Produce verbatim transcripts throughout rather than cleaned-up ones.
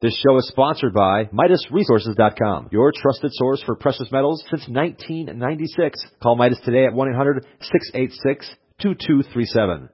This show is sponsored by Midas Resources dot com, your trusted source for precious metals since nineteen ninety-six. Call Midas today at one eight hundred, six eight six, two two three seven.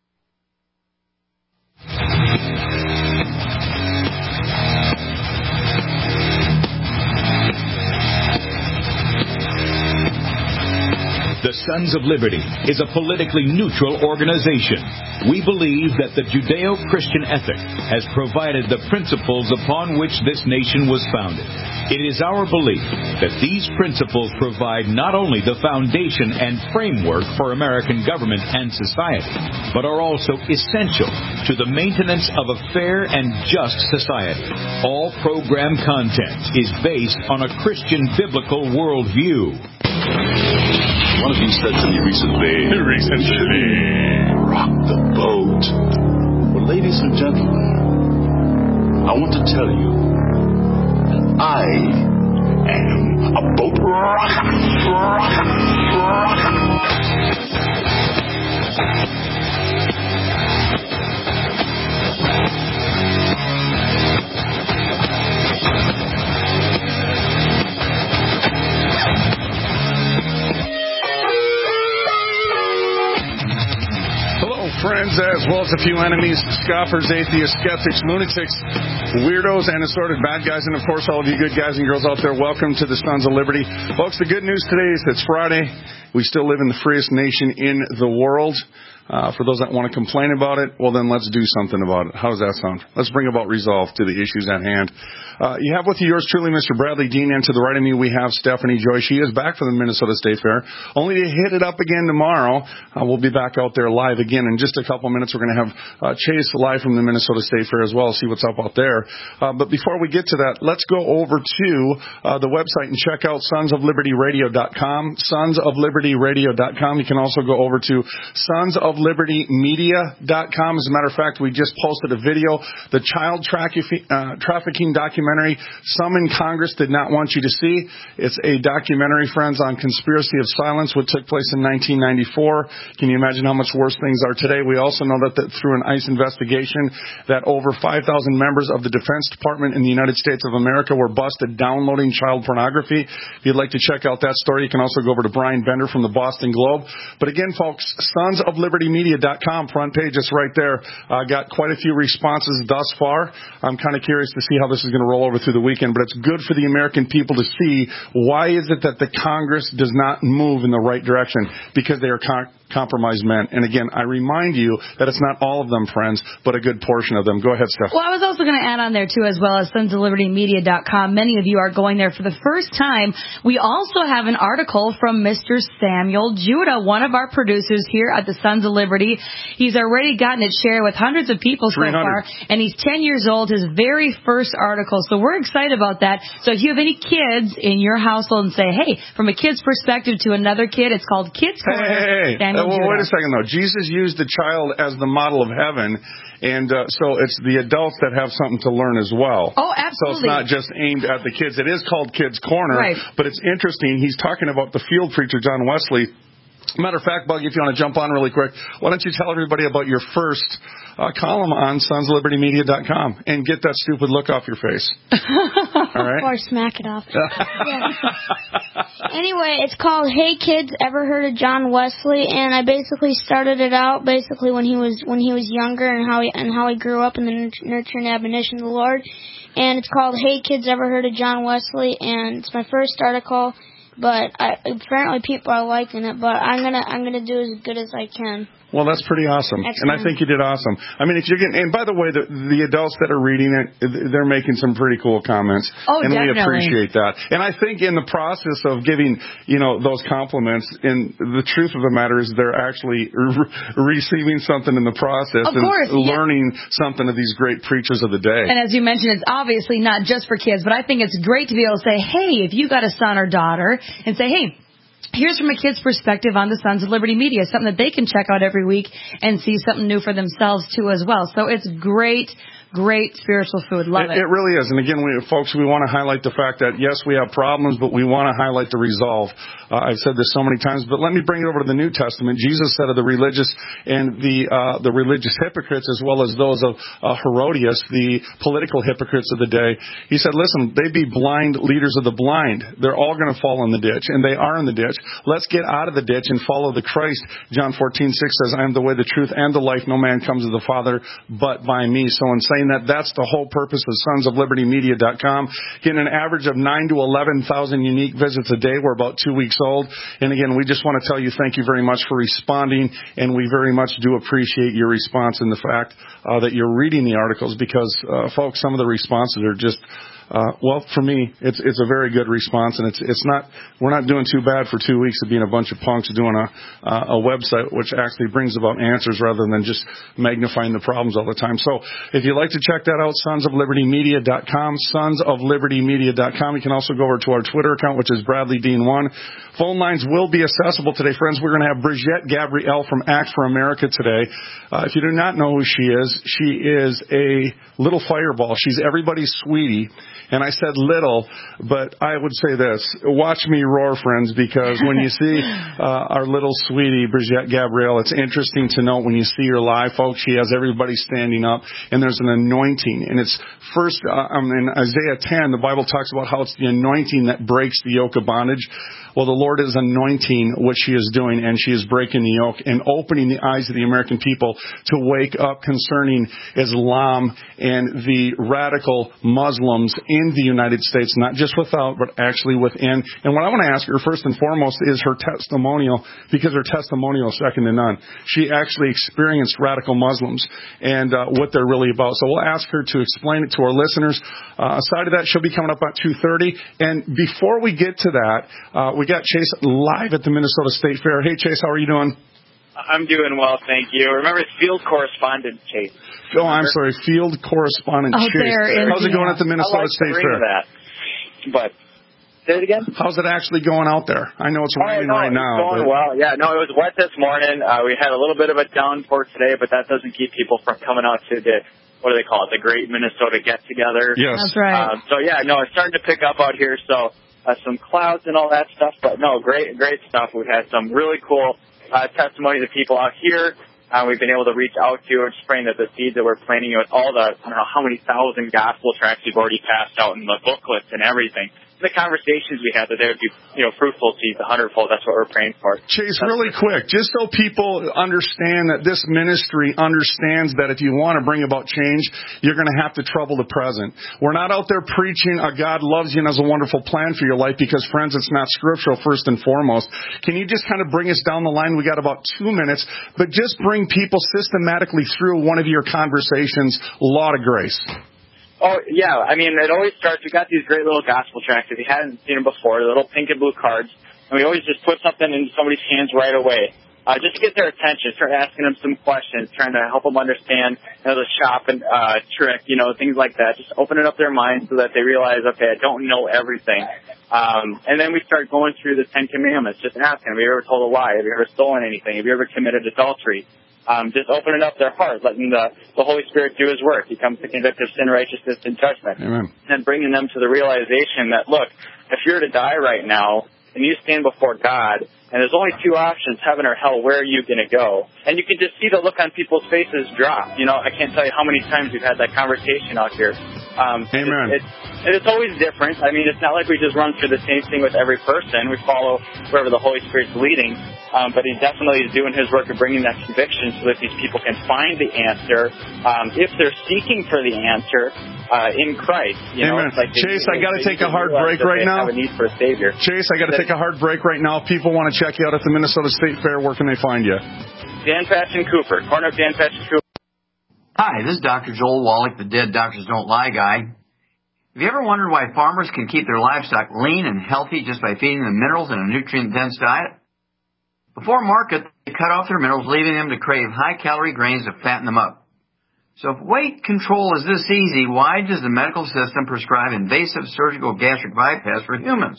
The Sons of Liberty is a politically neutral organization. We believe that the Judeo-Christian ethic has provided the principles upon which this nation was founded. It is our belief that these principles provide not only the foundation and framework for American government and society, but are also essential to the maintenance of a fair and just society. All program content is based on a Christian biblical worldview. One of you said to me recently, recently, rock the boat. Well, ladies and gentlemen, I want to tell you that I am a boat rocker, rocker, rocker. Friends, as well as a few enemies, scoffers, atheists, skeptics, lunatics, weirdos, and assorted bad guys, and of course all of you good guys and girls out there, welcome to the Sons of Liberty. Folks, the good news today is it's Friday. We still live in the freest nation in the world. Uh, for those that want to complain about it, well then let's do something about it. How does that sound? Let's bring about resolve to the issues at hand. Uh, you have with you yours truly, Mister Bradley Dean, and to the right of me we have Stephanie Joy. She is back from the Minnesota State Fair, only to hit it up again tomorrow. Uh, we'll be back out there live again in just a couple minutes. We're going to have uh, Chase live from the Minnesota State Fair as well, see what's up out there. Uh, but before we get to that, let's go over to uh, the website and check out sons of liberty radio dot com, sons of liberty radio dot com. You can also go over to sons of liberty media dot com. As a matter of fact, we just posted a video, the child tra- uh, trafficking documentary some in Congress did not want you to see. It's a documentary, friends, on Conspiracy of Silence, which took place in nineteen ninety-four. Can you imagine how much worse things are today? We also know that, that through an ICE investigation that over five thousand members of the Defense Department in the United States of America were busted downloading child pornography. If you'd like to check out that story, you can also go over to Brian Bender from the Boston Globe. But again, folks, sons of liberty media dot com, front page, is right there. Uh, got quite a few responses thus far. I'm kind of curious to see how this is going to roll over through the weekend, but it's good for the American people to see why is it that the Congress does not move in the right direction, because they are con- compromised men. And again, I remind you that it's not all of them, friends, but a good portion of them. Go ahead, Steph. Well, I was also going to add on there, too, as well as sons of liberty media dot com. Many of you are going there for the first time. We also have an article from Mister Samuel Judah, one of our producers here at the Sons of Liberty. He's already gotten it shared with hundreds of people so far, and he's ten years old, his very first article. So we're excited about that. So if you have any kids in your household and say, hey, from a kid's perspective to another kid, it's called Kids Corner. Hey, hey, hey. Uh, well, wait a second, though. Jesus used the child as the model of heaven, and uh, so it's the adults that have something to learn as well. Oh, absolutely. So it's not just aimed at the kids. It is called Kids Corner, right. But it's interesting. He's talking about the field preacher, John Wesley. Matter of fact, Bug, if you want to jump on really quick, why don't you tell everybody about your first uh, column on sons of liberty media dot com and get that stupid look off your face. All right? Or smack it off. Yeah. Anyway, it's called Hey Kids, Ever Heard of John Wesley? And I basically started it out basically when he was when he was younger and how he and how he grew up in the nurture and admonition of the Lord. And it's called Hey Kids, Ever Heard of John Wesley? And it's my first article. But I, apparently people are liking it. But I'm gonna I'm gonna do as good as I can. Well, that's pretty awesome. Excellent. And I think you did awesome. I mean, if you're getting, and by the way, the, the adults that are reading it, they're making some pretty cool comments. Oh, and definitely. we appreciate that. And I think in the process of giving, you know, those compliments, and the truth of the matter is they're actually re- receiving something in the process of and course, learning yeah. something of these great preachers of the day. And as you mentioned, it's obviously not just for kids, but I think it's great to be able to say, hey, if you got a son or daughter, and say, hey, here's from a kid's perspective on the Sons of Liberty Media, something that they can check out every week and see something new for themselves, too, as well. So it's great Great spiritual food. Love it. It, it really is. And again, we, folks, we want to highlight the fact that, yes, we have problems, but we want to highlight the resolve. Uh, I've said this so many times, but let me bring it over to the New Testament. Jesus said of the religious and the uh, the religious hypocrites, as well as those of uh, Herodias, the political hypocrites of the day, he said, listen, they be blind leaders of the blind. They're all going to fall in the ditch, and they are in the ditch. Let's get out of the ditch and follow the Christ. John fourteen six says, I am the way, the truth, and the life. No man comes to the Father but by me. So in saying that, that's the whole purpose of sons of liberty media dot com. Getting an average of nine to eleven thousand unique visits a day. We're about two weeks old. And again, we just want to tell you thank you very much for responding, and we very much do appreciate your response and the fact uh, that you're reading the articles, because, uh, folks, some of the responses are just Uh, well, for me, it's it's a very good response, and it's it's not we're not doing too bad for two weeks of being a bunch of punks doing a uh, a website which actually brings about answers rather than just magnifying the problems all the time. So, if you'd like to check that out, sons of liberty media dot com, sons of liberty media dot com. You can also go over to our Twitter account, which is Bradley Dean one. Phone lines will be accessible today, friends. We're going to have Brigitte Gabrielle from Act for America today. Uh, if you do not know who she is, she is a little fireball. She's everybody's sweetie. And I said little, but I would say this. Watch me roar, friends, because when you see uh, our little sweetie, Brigitte Gabrielle, it's interesting to note when you see her live, folks, she has everybody standing up, and there's an anointing. And it's first, uh, um, in Isaiah ten, the Bible talks about how it's the anointing that breaks the yoke of bondage. Well, the Lord is anointing what she is doing, and she is breaking the yoke and opening the eyes of the American people to wake up concerning Islam and the radical Muslims in the United States, not just without, but actually within. And what I want to ask her first and foremost is her testimonial, because her testimonial is second to none. She actually experienced radical Muslims and uh, what they're really about. So we'll ask her to explain it to our listeners. Uh, aside of that, she'll be coming up at two thirty. And before we get to that, uh, we got Chase live at the Minnesota State Fair. Hey, Chase, how are you doing? I'm doing well, thank you. Remember, it's field correspondent Chase. Oh, I'm sorry, field correspondent oh, Chase. How's it going at the Minnesota I like State the ring Fair? Of that. But say it again. How's it actually going out there? I know it's raining oh, no, right it's now. Going but... well. Yeah, no, it was wet this morning. Uh, we had a little bit of a downpour today, but that doesn't keep people from coming out to the, what do they call it, the Great Minnesota Get Together. Yes, that's right. Uh, so yeah, no, it's starting to pick up out here. So. Uh, some clouds and all that stuff, but no, great, great stuff. We've had some really cool uh, testimonies of people out here. Uh, we've been able to reach out to and just praying that the seeds that we're planting with all the, I don't know how many thousand gospel tracts we've already passed out in the booklets and everything. The conversations we had, that they would be, you know, fruitful seeds, a hundredfold. That's what we're praying for. Chase, really quick, just so people understand that this ministry understands that if you want to bring about change, you're going to have to trouble the present. We're not out there preaching a God loves you and has a wonderful plan for your life, because, friends, it's not scriptural first and foremost. Can you just kind of bring us down the line? We got about two minutes, but just bring people systematically through one of your conversations, Law to Grace. Oh, yeah. I mean, it always starts, we got these great little gospel tracts. If you hadn't seen them before, the little pink and blue cards. And we always just put something in somebody's hands right away. Uh, just to get their attention, start asking them some questions, trying to help them understand, you know, the shopping, uh, trick, you know, things like that. Just opening up their minds so that they realize, okay, I don't know everything. Um, and then we start going through the Ten Commandments, just asking, have you ever told a lie? Have you ever stolen anything? Have you ever committed adultery? Um, just opening up their heart, letting the, the Holy Spirit do His work. He comes to convict of sin, righteousness, and judgment. Amen. And bringing them to the realization that, look, if you're to die right now and you stand before God, and there's only two options, heaven or hell, where are you going to go? And you can just see the look on people's faces drop. You know, I can't tell you how many times we've had that conversation out here. Um, Amen. It's, it's, and it's always different. I mean, it's not like we just run through the same thing with every person. We follow wherever the Holy Spirit's leading. Um, but He definitely is doing His work of bringing that conviction so that these people can find the answer, um, if they're seeking for the answer uh, in Christ. You Amen. know, it's like they, Chase, they, I got to take a hard break that right they now. have a need for a Savior. Chase, I got to take a hard break right now. If people want to check you out at the Minnesota State Fair, where can they find you? Dan Patchen Cooper, corner of Dan Patchen Cooper. Hi, this is Doctor Joel Wallach, the Dead Doctors Don't Lie guy. Have you ever wondered why farmers can keep their livestock lean and healthy just by feeding them minerals in a nutrient-dense diet? Before market, they cut off their minerals, leaving them to crave high-calorie grains to fatten them up. So if weight control is this easy, why does the medical system prescribe invasive surgical gastric bypass for humans?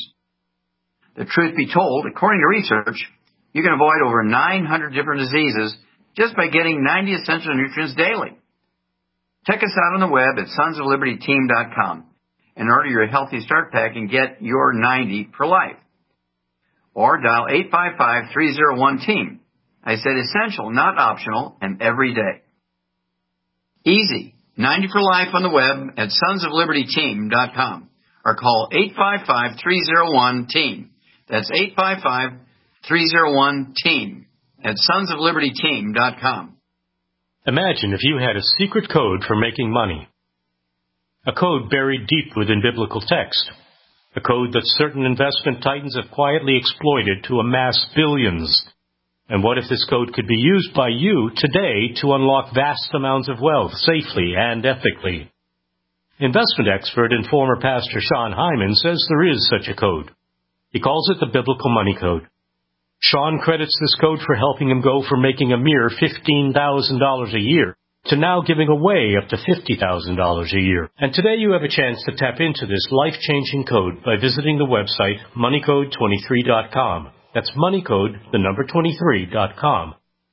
The truth be told, according to research, you can avoid over nine hundred different diseases just by getting ninety essential nutrients daily. Check us out on the web at sons of liberty team dot com and order your Healthy Start Pack and get your ninety for life. Or dial eight five five, three oh one, team. I said essential, not optional, and every day. Easy. ninety for life on the web at sons of liberty team dot com or call eight five five, three oh one, team. That's eight five five, three oh one, team at sons of liberty team dot com. Imagine if you had a secret code for making money. A code buried deep within biblical text. A code that certain investment titans have quietly exploited to amass billions. And what if this code could be used by you today to unlock vast amounts of wealth safely and ethically? Investment expert and former pastor Sean Hyman says there is such a code. He calls it the Biblical Money Code. Sean credits this code for helping him go from making a mere fifteen thousand dollars a year to now giving away up to fifty thousand dollars a year. And today you have a chance to tap into this life-changing code by visiting the website money code twenty-three dot com. That's moneycode, the number twenty-three dot com.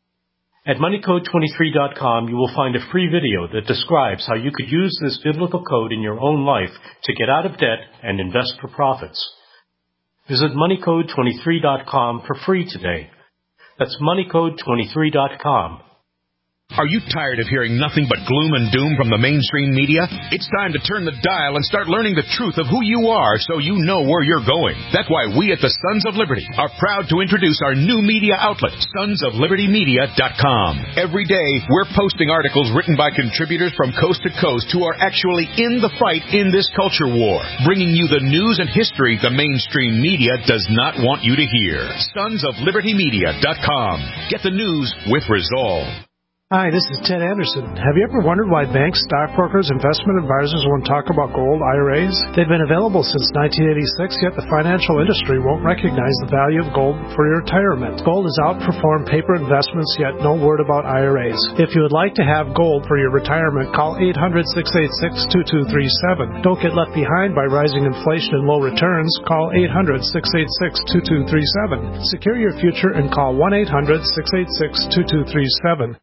At money code twenty-three dot com, you will find a free video that describes how you could use this biblical code in your own life to get out of debt and invest for profits. Visit money code twenty-three dot com for free today. That's money code twenty-three dot com. Are you tired of hearing nothing but gloom and doom from the mainstream media? It's time to turn the dial and start learning the truth of who you are so you know where you're going. That's why we at the Sons of Liberty are proud to introduce our new media outlet, sons of liberty media dot com. Every day, we're posting articles written by contributors from coast to coast who are actually in the fight in this culture war, bringing you the news and history the mainstream media does not want you to hear. sons of liberty media dot com. Get the news with resolve. Hi, this is Ted Anderson. Have you ever wondered why banks, stockbrokers, investment advisors won't talk about gold I R As? They've been available since nineteen eighty-six, yet the financial industry won't recognize the value of gold for your retirement. Gold has outperformed paper investments, yet no word about I R As. If you would like to have gold for your retirement, call eight hundred, six eight six, two two three seven. Don't get left behind by rising inflation and low returns. Call eight hundred, six eight six, two two three seven. Secure your future and call one eight hundred, six eight six, two two three seven.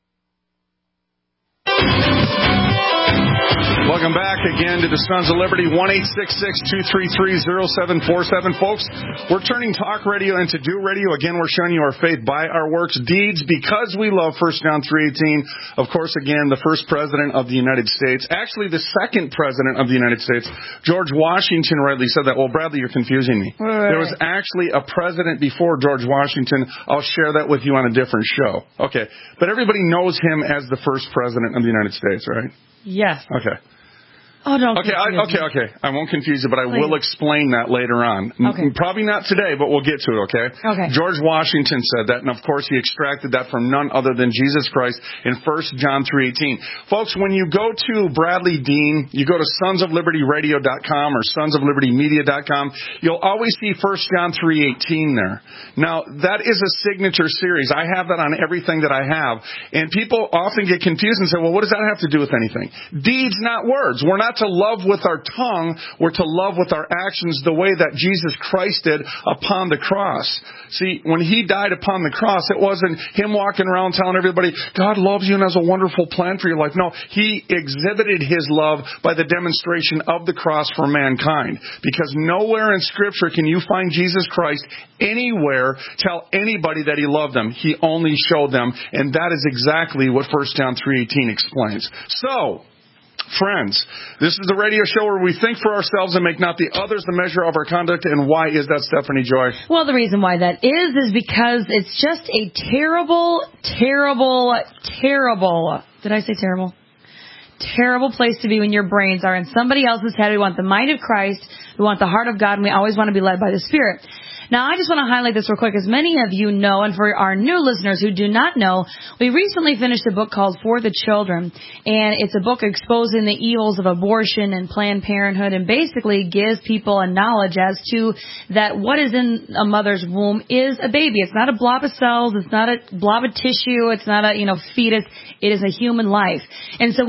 Welcome back again to the Sons of Liberty, one eight six six, two three three, zero seven four seven. Folks, we're turning talk radio into do radio. Again, we're showing you our faith by our works, deeds, because we love First John three eighteen. Of course, again, the first president of the United States, actually the second president of the United States, George Washington rightly said that. Well, Bradley, you're confusing me. Right. There was actually a president before George Washington. I'll share that with you on a different show. Okay. But everybody knows him as the first president of the United States, right? Yes. Okay. Oh, don't Okay, I, okay, me. okay. I won't confuse you, but I Please. will explain that later on. Okay. Probably not today, but we'll get to it, okay? Okay. George Washington said that, and of course he extracted that from none other than Jesus Christ in First John three eighteen. Folks, when you go to Bradley Dean, you go to sons of liberty radio dot com or sons of liberty media dot com, you'll always see First John three eighteen there. Now, that is a signature series. I have that on everything that I have, and people often get confused and say, well, what does that have to do with anything? Deeds, not words. We're not to love with our tongue, we're to love with our actions the way that Jesus Christ did upon the cross. See, when he died upon the cross, it wasn't him walking around telling everybody, God loves you and has a wonderful plan for your life. No, he exhibited his love by the demonstration of the cross for mankind. Because nowhere in Scripture can you find Jesus Christ anywhere tell anybody that he loved them. He only showed them, and that is exactly what First John three eighteen explains. So, friends, this is the radio show where we think for ourselves and make not the others the measure of our conduct. And why is that, Stephanie Joy? Well, the reason why that is, is because it's just a terrible, terrible, terrible, did I say terrible? Terrible place to be when your brains are in somebody else's head. We want the mind of Christ. We want the heart of God, and we always want to be led by the Spirit. Now, I just want to highlight this real quick. As many of you know, and for our new listeners who do not know, we recently finished a book called For the Children. And it's a book exposing the evils of abortion and Planned Parenthood, and basically gives people a knowledge as to that what is in a mother's womb is a baby. It's not a blob of cells. It's not a blob of tissue. It's not a, you know, fetus. It is a human life. And so what we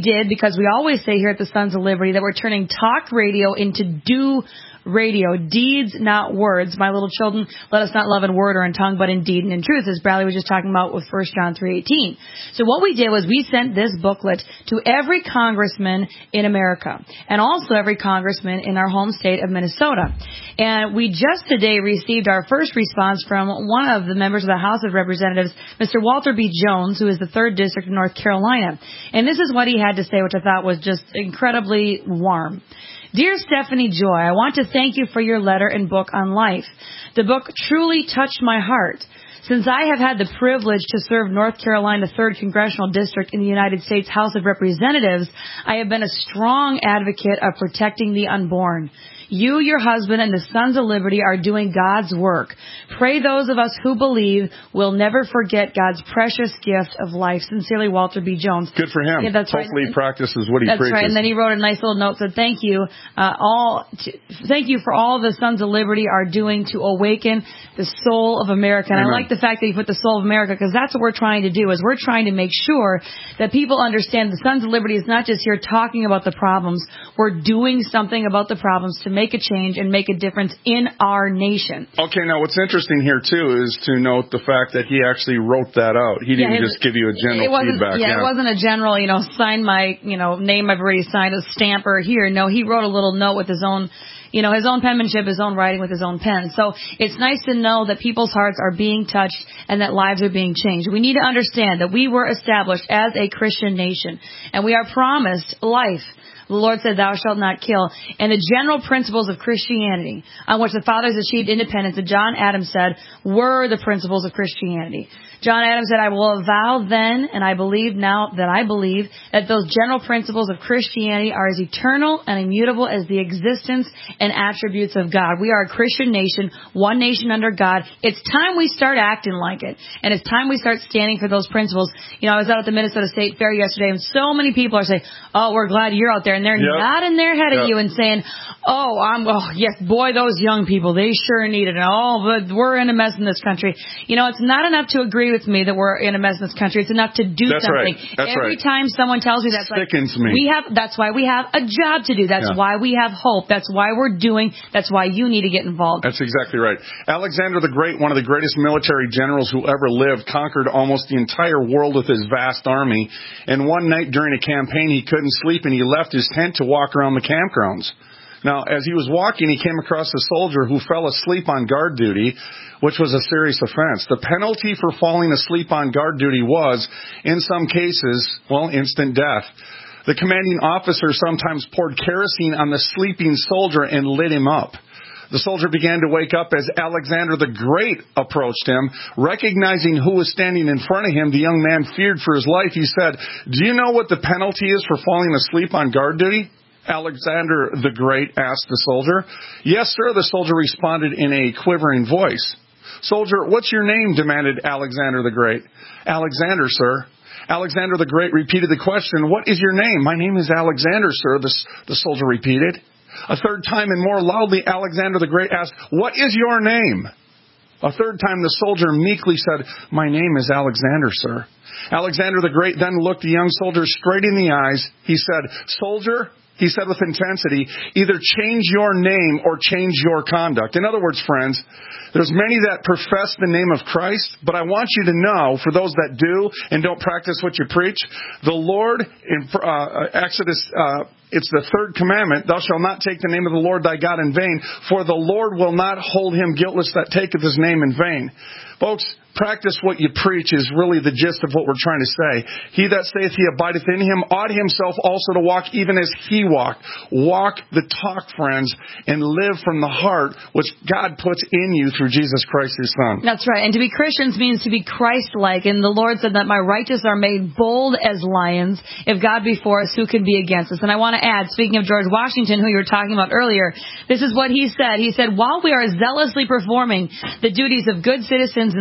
did, because we always say here at the Sons of Liberty that we're turning talk radio into do radio, deeds, not words. My little children, let us not love in word or in tongue, but in deed and in truth, as Bradley was just talking about with First John three eighteen. So what we did was we sent this booklet to every congressman in America, and also every congressman in our home state of Minnesota. And we just today received our first response from one of the members of the House of Representatives, Mister Walter B. Jones, who is the third District of North Carolina. And this is what he had to say, which I thought was just incredibly warm. Dear Stephanie Joy, I want to thank you for your letter and book on life. The book truly touched my heart. Since I have had the privilege to serve North Carolina third Congressional District in the United States House of Representatives, I have been a strong advocate of protecting the unborn. You, your husband, and the Sons of Liberty are doing God's work. Pray those of us who believe will never forget God's precious gift of life. Sincerely, Walter B. Jones. Good for him. Yeah, that's Hopefully right. he practices what he that's preaches. That's right. And then he wrote a nice little note, said, thank you, uh, all, to, thank you for all the Sons of Liberty are doing to awaken the soul of America. And Amen. I like the fact that you put the soul of America, because that's what we're trying to do, is we're trying to make sure that people understand the Sons of Liberty is not just here talking about the problems. We're doing something about the problems to make a change and make a difference in our nation. Okay, now what's interesting here, too, is to note the fact that he actually wrote that out. He didn't yeah, just give you a general it wasn't, feedback. Yeah, yeah, it wasn't a general, you know, sign my, you know, name I've already signed, a stamp or here. No, he wrote a little note with his own, you know, his own penmanship, his own writing with his own pen. So it's nice to know that people's hearts are being touched and that lives are being changed. We need to understand that we were established as a Christian nation, and we are promised life. The Lord said, thou shalt not kill. And the general principles of Christianity, on which the fathers achieved independence, and John Adams said, were the principles of Christianity. John Adams said, I will avow then, and I believe now that I believe, that those general principles of Christianity are as eternal and immutable as the existence and attributes of God. We are a Christian nation, one nation under God. It's time we start acting like it. And it's time we start standing for those principles. You know, I was out at the Minnesota State Fair yesterday, and so many people are saying, oh, we're glad you're out there. And they're yep. nodding their head yep. at you and saying, oh, I'm, oh, yes, boy, those young people, they sure need it. And, oh, but we're in a mess in this country. You know, it's not enough to agree with me that we're in a mess in this country. It's enough to do that's something. Right. That's Every right. time someone tells you that's Sickens like, me. we have, that's why we have a job to do. That's yeah. why we have hope. That's why we're doing. That's why you need to get involved. That's exactly right. Alexander the Great, one of the greatest military generals who ever lived, conquered almost the entire world with his vast army. And one night during a campaign, he couldn't sleep, and he left his tent to walk around the campgrounds. Now, as he was walking, he came across a soldier who fell asleep on guard duty, which was a serious offense. The penalty for falling asleep on guard duty was, in some cases, well, instant death. The commanding officer sometimes poured kerosene on the sleeping soldier and lit him up. The soldier began to wake up as Alexander the Great approached him. Recognizing who was standing in front of him, the young man feared for his life. He said, "Do you know what the penalty is for falling asleep on guard duty?" Alexander the Great asked the soldier. "Yes, sir," the soldier responded in a quivering voice. "Soldier, what's your name?" demanded Alexander the Great. "Alexander, sir." Alexander the Great repeated the question. "What is your name?" "My name is Alexander, sir," the, the soldier repeated. A third time and more loudly, Alexander the Great asked, "What is your name?" A third time, the soldier meekly said, "My name is Alexander, sir." Alexander the Great then looked the young soldier straight in the eyes. He said, "Soldier," he said with intensity, "either change your name or change your conduct." In other words, friends, there's many that profess the name of Christ, but I want you to know, for those that do and don't practice what you preach, the Lord, in uh, Exodus, uh, it's the third commandment, "Thou shalt not take the name of the Lord thy God in vain, for the Lord will not hold him guiltless that taketh his name in vain." Folks, practice what you preach is really the gist of what we're trying to say. He that saith he abideth in him ought himself also to walk even as he walked. Walk the talk, friends, and live from the heart which God puts in you through Jesus Christ, his Son. That's right. And to be Christians means to be Christ-like. And the Lord said that my righteous are made bold as lions. If God be for us, who can be against us? And I want to add, speaking of George Washington, who you were talking about earlier, this is what he said. He said, while we are zealously performing the duties of good citizens and soldiers,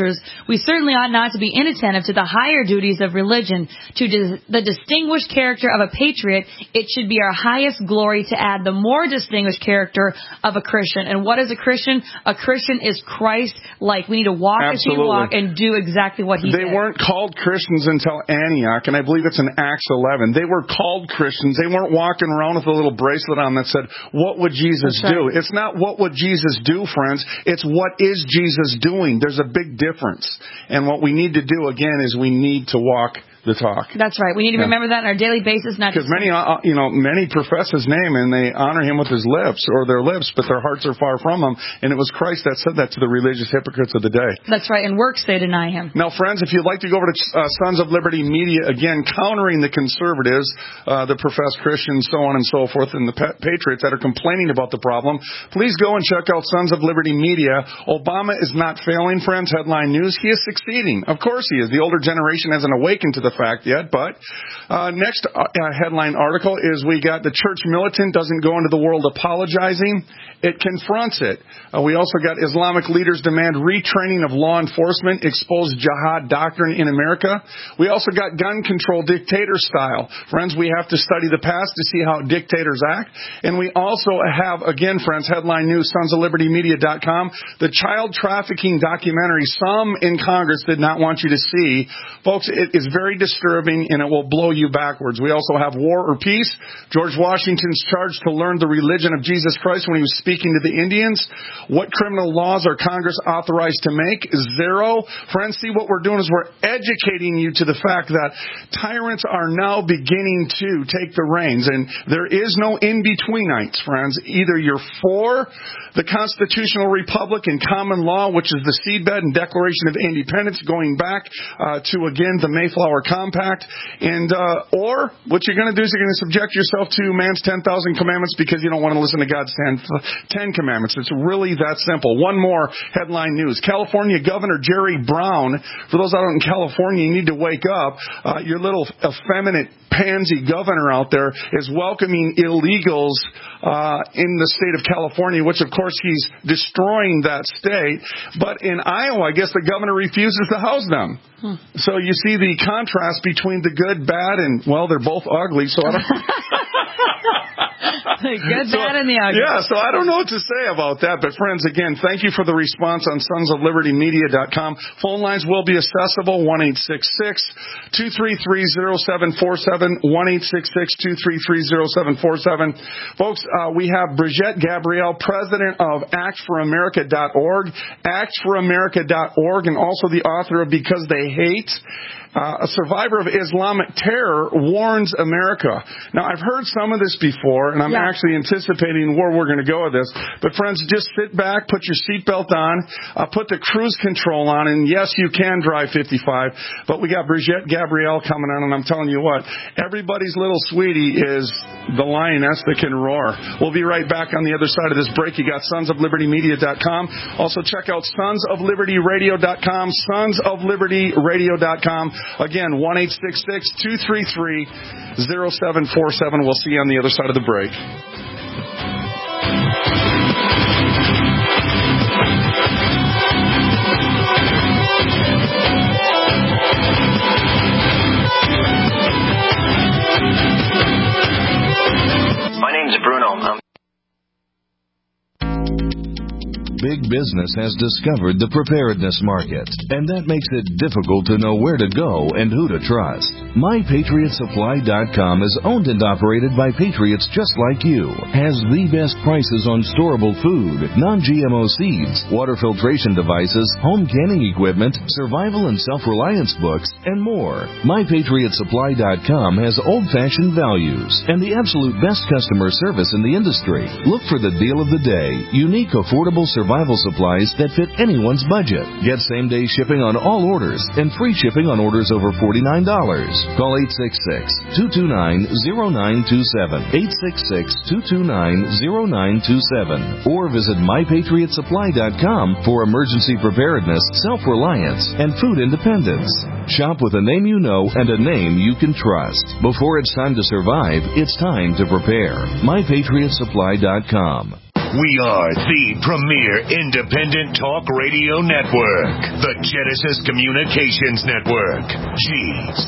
soldiers, we certainly ought not to be inattentive to the higher duties of religion. To dis- the distinguished character of a patriot, it should be our highest glory to add the more distinguished character of a Christian. And what is a Christian? A Christian is Christ-like. We need to walk Absolutely. as he walked and do exactly what he they did. They weren't called Christians until Antioch, and I believe it's in Acts eleven. They were called Christians. They weren't walking around with a little bracelet on that said, what would Jesus That's do? right. It's not what would Jesus do, friends. It's what is Jesus doing. There's a big difference. And what we need to do, again, is we need to walk the talk. That's right. We need to Yeah. remember that on our daily basis. Not Because many, uh, you know, many profess His name and they honor Him with his lips or their lips, but their hearts are far from Him. And it was Christ that said that to the religious hypocrites of the day. That's right. In works, they deny Him. Now, friends, if you'd like to go over to uh, Sons of Liberty Media, again, countering the conservatives, uh, the professed Christians, so on and so forth, and the pa- patriots that are complaining about the problem, please go and check out Sons of Liberty Media. Obama is not failing, friends. Headline news. He is succeeding. Of course he is. The older generation hasn't awakened to the fact yet, but uh, next uh, headline article is we got the church militant doesn't go into the world apologizing. It confronts it. Uh, we also got Islamic leaders demand retraining of law enforcement, expose jihad doctrine in America. We also got gun control dictator style. Friends, we have to study the past to see how dictators act. And we also have, again, friends, headline news, sons of liberty media dot com, the child trafficking documentary some in Congress did not want you to see. Folks, it is very disturbing and it will blow you backwards. We also have War or Peace. George Washington's charged to learn the religion of Jesus Christ when he was speaking to the Indians. What criminal laws are Congress authorized to make? Zero. Friends, see what we're doing is we're educating you to the fact that tyrants are now beginning to take the reins, and there is no in-betweenites, friends. Either you're for the constitutional republic and common law, which is the seedbed and Declaration of Independence going back uh, to, again, the Mayflower Compact, and uh, or what you're going to do is you're going to subject yourself to man's ten thousand commandments because you don't want to listen to God's ten, ten commandments. It's really that simple. One more headline news. California Governor Jerry Brown, for those out in California, you need to wake up. Uh, your little effeminate pansy governor out there is welcoming illegals uh, in the state of California, which of course he's destroying that state. But in Iowa, I guess the governor refuses to house them. Hmm. So you see the contrast between the good, bad, and, well, they're both ugly, so I don't... Good, so, bad, and the ugly. Yeah, so I don't know what to say about that. But, friends, again, thank you for the response on sons of liberty media dot com. Phone lines will be accessible, one eight six six, two three three, zero seven four seven, one eight six six, two three three, zero seven four seven. Folks, uh, we have Brigitte Gabrielle, president of act for america dot org, act for america dot org, and also the author of Because They Hate. Uh, a survivor of Islamic terror warns America. Now, I've heard some of this before, and I'm yeah. actually anticipating where we're going to go with this. But, friends, just sit back, put your seatbelt on, uh, put the cruise control on, and, yes, you can drive fifty-five. But we got Brigitte Gabrielle coming on, and I'm telling you what, everybody's little sweetie is the lioness that can roar. We'll be right back on the other side of this break. You got sons of liberty media dot com. Also, check out sons of liberty radio dot com, sons of liberty radio dot com. Again, one eight six six, two three three, zero seven four seven. We'll see you on the other side of the break. My name's Bruno. I'm Big business has discovered the preparedness market, and that makes it difficult to know where to go and who to trust. my patriot supply dot com is owned and operated by patriots just like you, has the best prices on storable food, non-G M O seeds, water filtration devices, home canning equipment, survival and self-reliance books, and more. my patriot supply dot com has old-fashioned values and the absolute best customer service in the industry. Look for the deal of the day, unique, affordable survival supplies that fit anyone's budget. Get same-day shipping on all orders and free shipping on orders over forty-nine dollars. Call eight six six, two two nine, zero nine two seven, eight six six, two two nine, zero nine two seven, or visit my patriot supply dot com for emergency preparedness, self-reliance, and food independence. Shop with a name you know and a name you can trust. Before it's time to survive, it's time to prepare. my patriot supply dot com. We are the premier independent talk radio network, the Genesis Communications Network, G C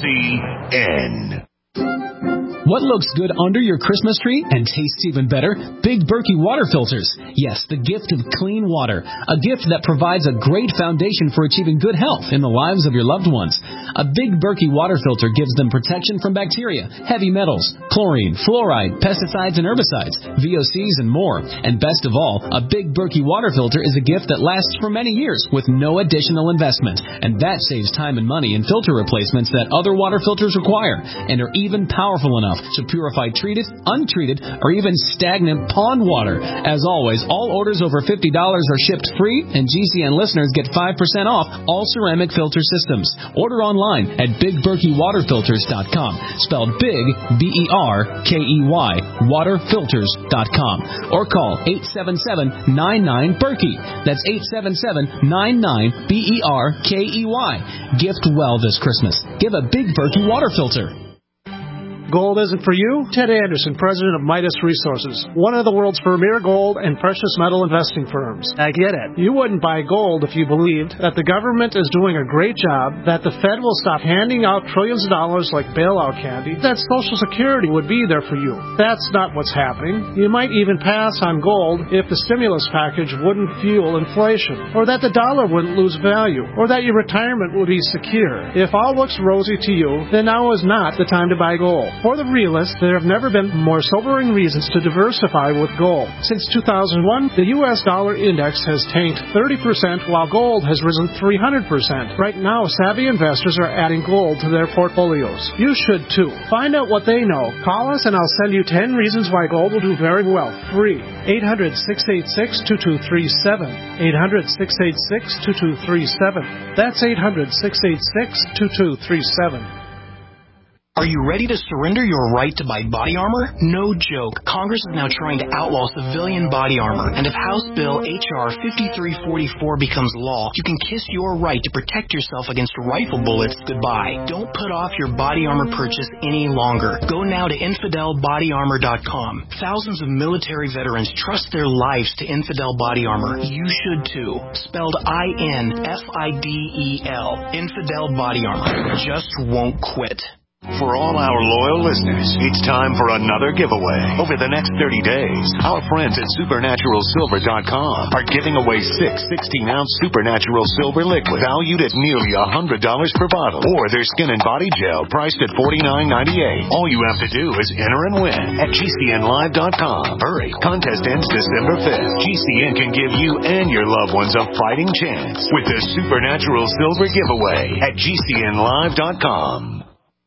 N. What looks good under your Christmas tree and tastes even better? Big Berkey water filters. Yes, the gift of clean water. A gift that provides a great foundation for achieving good health in the lives of your loved ones. A Big Berkey water filter gives them protection from bacteria, heavy metals, chlorine, fluoride, pesticides and herbicides, V O Cs and more. And best of all, a Big Berkey water filter is a gift that lasts for many years with no additional investment. And that saves time and money in filter replacements that other water filters require and are even powerful enough to purify treated, untreated, or even stagnant pond water. As always, all orders over fifty dollars are shipped free, and G C N listeners get five percent off all ceramic filter systems. Order online at big berkey water filters dot com, spelled big, B E R K E Y, water filters dot com, or call eight seven seven, nine nine, Berkey. That's eight seven seven, nine nine, B E R K E Y. Gift well this Christmas. Give a Big Berkey water filter. Gold isn't for you? Ted Anderson, president of Midas Resources, one of the world's premier gold and precious metal investing firms. I get it. You wouldn't buy gold if you believed that the government is doing a great job, that the Fed will stop handing out trillions of dollars like bailout candy, that Social Security would be there for you. That's not what's happening. You might even pass on gold if the stimulus package wouldn't fuel inflation, or that the dollar wouldn't lose value, or that your retirement would be secure. If all looks rosy to you, then now is not the time to buy gold. For the realist, there have never been more sobering reasons to diversify with gold. Since two thousand one, the U S dollar index has tanked thirty percent while gold has risen three hundred percent. Right now, savvy investors are adding gold to their portfolios. You should too. Find out what they know. Call us and I'll send you ten reasons why gold will do very well. Free. eight hundred, six eight six, two two three seven. eight hundred, six eight six, two two three seven. That's eight hundred, six eight six, two two three seven. Are you ready to surrender your right to buy body armor? No joke. Congress is now trying to outlaw civilian body armor. And if House Bill H R fifty-three forty-four becomes law, you can kiss your right to protect yourself against rifle bullets goodbye. Don't put off your body armor purchase any longer. Go now to infidel body armor dot com. Thousands of military veterans trust their lives to Infidel Body Armor. You should too. Spelled I N F I D E L. Infidel Body Armor. Just won't quit. For all our loyal listeners, it's time for another giveaway. Over the next thirty days, our friends at supernatural silver dot com are giving away six sixteen-ounce Supernatural Silver liquid valued at nearly one hundred dollars per bottle, or their skin and body gel priced at forty-nine ninety-eight. All you have to do is enter and win at G C N live dot com. Hurry, contest ends December fifth. G C N can give you and your loved ones a fighting chance with the Supernatural Silver giveaway at G C N live dot com.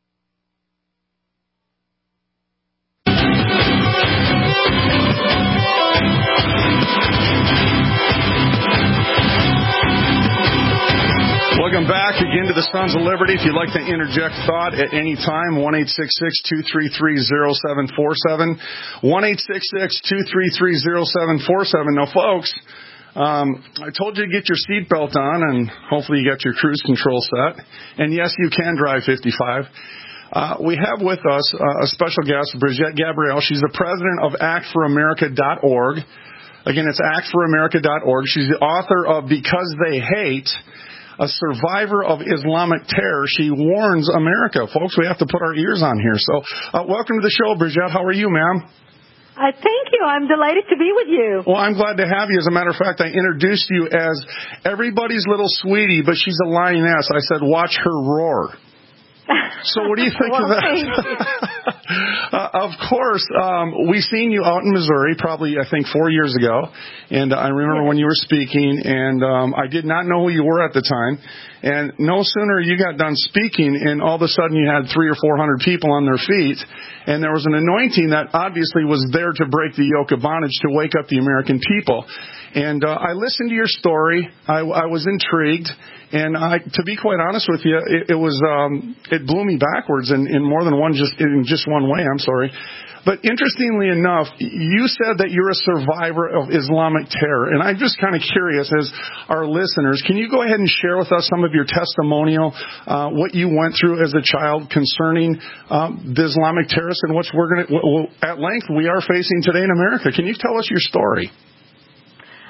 Welcome back again to the Sons of Liberty. If you'd like to interject thought at any time, one eight six six, two three three, zero seven four seven. one eight six six, two three three, zero seven four seven. Now, folks, um, I told you to get your seatbelt on, and hopefully you got your cruise control set. And yes, you can drive fifty-five. Uh, we have with us uh, a special guest, Brigitte Gabriel. She's the president of act for america dot org. Again, it's act for america dot org. She's the author of Because They Hate, a survivor of Islamic terror. She warns America. Folks, we have to put our ears on here. So uh, welcome to the show, Brigitte. How are you, ma'am? Uh, thank you. I'm delighted to be with you. Well, I'm glad to have you. As a matter of fact, I introduced you as everybody's little sweetie, but she's a lioness. I said, watch her roar. So what do you think well, of that? uh, of course, um, we seen you out in Missouri probably, I think, four years ago. And I remember yes. when you were speaking, and um, I did not know who you were at the time. And no sooner you got done speaking, and all of a sudden you had three or four hundred people on their feet. And there was an anointing that obviously was there to break the yoke of bondage, to wake up the American people. And uh, I listened to your story. I, I was intrigued. And I, to be quite honest with you, it, it was um, it blew me backwards in, in more than one just in just one way. I'm sorry, but interestingly enough, you said that you're a survivor of Islamic terror, and I'm just kind of curious, as our listeners, can you go ahead and share with us some of your testimonial, uh, what you went through as a child concerning um, the Islamic terrorists and what's we're going to at length we are facing today in America? Can you tell us your story?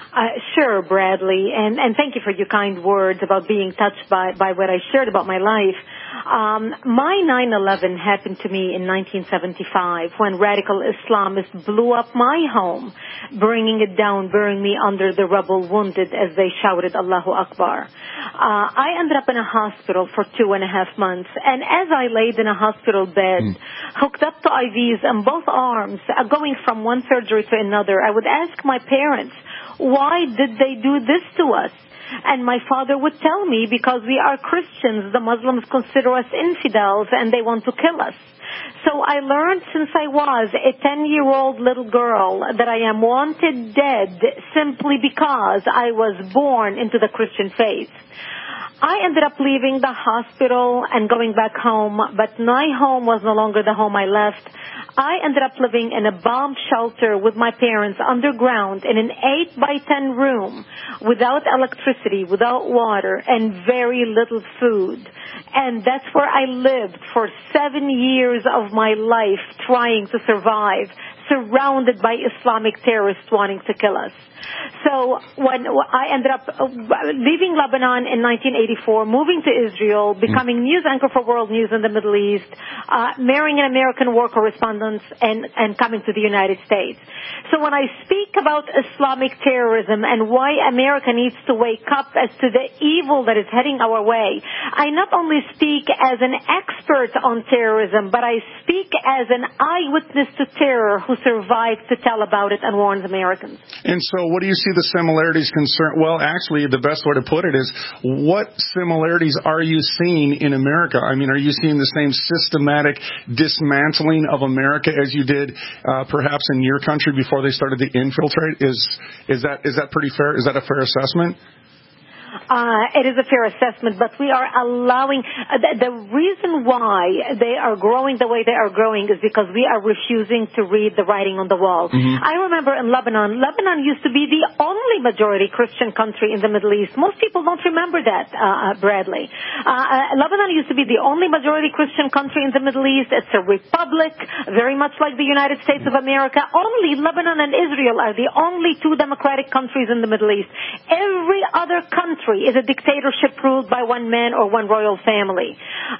Uh, sure, Bradley, and, and thank you for your kind words about being touched by, by what I shared about my life. Um, my nine eleven happened to me in nineteen seventy-five when radical Islamists blew up my home, bringing it down, burying me under the rubble, wounded as they shouted Allahu Akbar. Uh, I ended up in a hospital for two and a half months, and as I laid in a hospital bed, mm. hooked up to I Vs in both arms, uh, going from one surgery to another, I would ask my parents, why did they do this to us? And my father would tell me, because we are Christians, the Muslims consider us infidels and they want to kill us. So I learned since I was a ten-year-old little girl that I am wanted dead simply because I was born into the Christian faith. I ended up leaving the hospital and going back home, but my home was no longer the home I left. I ended up living in a bomb shelter with my parents underground in an eight by ten room without electricity, without water, and very little food. And that's where I lived for seven years of my life trying to survive, surrounded by Islamic terrorists wanting to kill us. So when I ended up leaving Lebanon in nineteen eighty-four, moving to Israel, becoming news anchor for World News in the Middle East, uh, marrying an American war correspondent, and, and coming to the United States. So when I speak about Islamic terrorism and why America needs to wake up as to the evil that is heading our way, I not only speak as an expert on terrorism, but I speak as an eyewitness to terror who survived to tell about it and warns Americans. And so what do you see the similarities concern? Well, actually, the best way to put it is, what similarities are you seeing in America? I mean, are you seeing the same systematic dismantling of America as you did uh, perhaps in your country before they started to infiltrate? Is is that is that pretty fair? Is that a fair assessment? Uh, it is a fair assessment, but we are allowing, uh, the, the reason why they are growing the way they are growing is because we are refusing to read the writing on the wall. Mm-hmm. I remember in Lebanon, Lebanon used to be the only majority Christian country in the Middle East. Most people don't remember that, uh, Bradley. Uh, uh, Lebanon used to be the only majority Christian country in the Middle East. It's a republic, very much like the United States of America. Only Lebanon and Israel are the only two democratic countries in the Middle East. Every other country is a dictatorship ruled by one man or one royal family.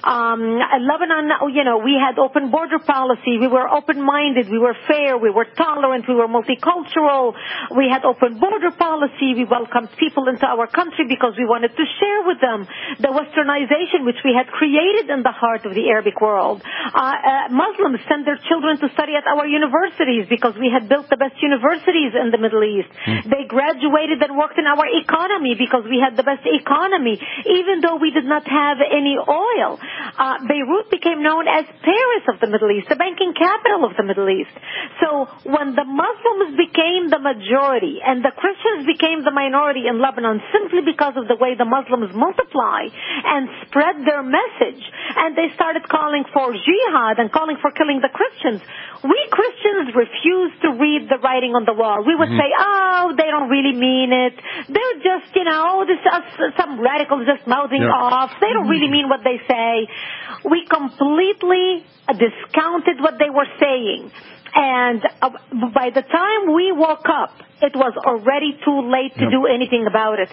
Um, Lebanon, you know, we had open border policy. We were open-minded. We were fair. We were tolerant. We were multicultural. We had open border policy. We welcomed people into our country because we wanted to share with them the westernization which we had created in the heart of the Arabic world. Uh, uh, Muslims send their children to study at our universities because we had built the best universities in the Middle East. Mm. They graduated and worked in our economy because we had the best economy, even though we did not have any oil. Uh, Beirut became known as Paris of the Middle East, the banking capital of the Middle East. So when the Muslims became the majority and the Christians became the minority in Lebanon simply because of the way the Muslims multiply and spread their message, and they started calling for jihad and calling for killing the Christians, we Christians refused to read the writing on the wall. We would mm-hmm. say, oh, they don't really mean it. They're just, you know, this uh, some radicals just mouthing yeah. off. They don't really mean what they say. We completely discounted what they were saying. And uh, by the time we woke up, it was already too late to yep. do anything about it.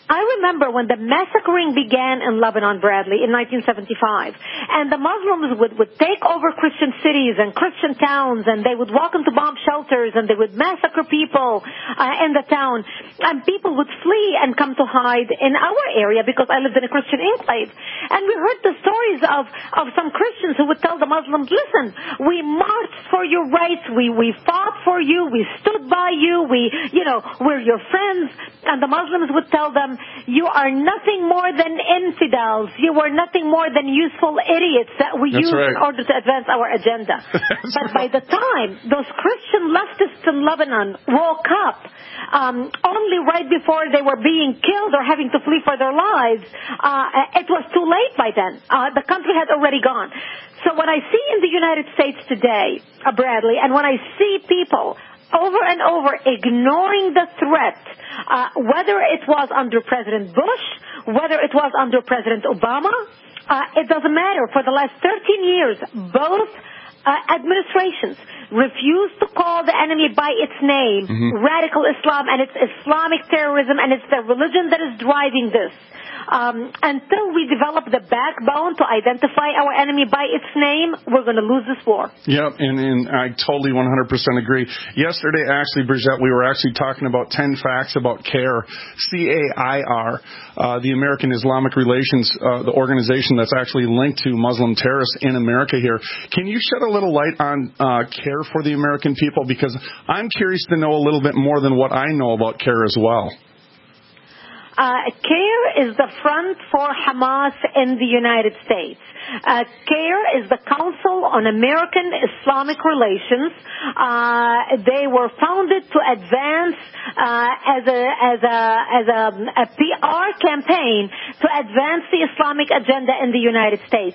I remember when the massacring began in Lebanon, Bradley, in nineteen seventy-five, and the Muslims would, would take over Christian cities and Christian towns, and they would walk into bomb shelters, and they would massacre people uh, in the town, and people would flee and come to hide in our area because I lived in a Christian enclave. And we heard the stories of, of some Christians who would tell the Muslims, listen, we marched for your rights, we, we fought for you, we stood by you, we, you know, we're your friends. And the Muslims would tell them, you are nothing more than infidels. You are nothing more than useful idiots that we That's use right. in order to advance our agenda. But right. by the time those Christian leftists in Lebanon woke up, um, only right before they were being killed or having to flee for their lives, uh, it was too late by then. Uh, the country had already gone. So what I see in the United States today, uh, Bradley, and when I see people over and over ignoring the threat, uh, whether it was under President Bush, whether it was under President Obama, uh, it doesn't matter. For the last thirteen years, both uh, administrations refuse to call the enemy by its name, mm-hmm. radical Islam, and it's Islamic terrorism, and it's the religion that is driving this. Um, until we develop the backbone to identify our enemy by its name, we're going to lose this war. Yep, and, and I totally one hundred percent agree. Yesterday, actually, Brigitte, we were actually talking about ten facts about CAIR, C A I R, uh, the American Islamic Relations, uh, the organization that's actually linked to Muslim terrorists in America here. Can you shed a little light on uh, CAIR for the American people? Because I'm curious to know a little bit more than what I know about CAIR as well. Uh, CAIR is the front for Hamas in the United States. Uh, CAIR is the Council on American Islamic Relations. Uh, they were founded to advance uh, as a as a as a, a P R campaign to advance the Islamic agenda in the United States.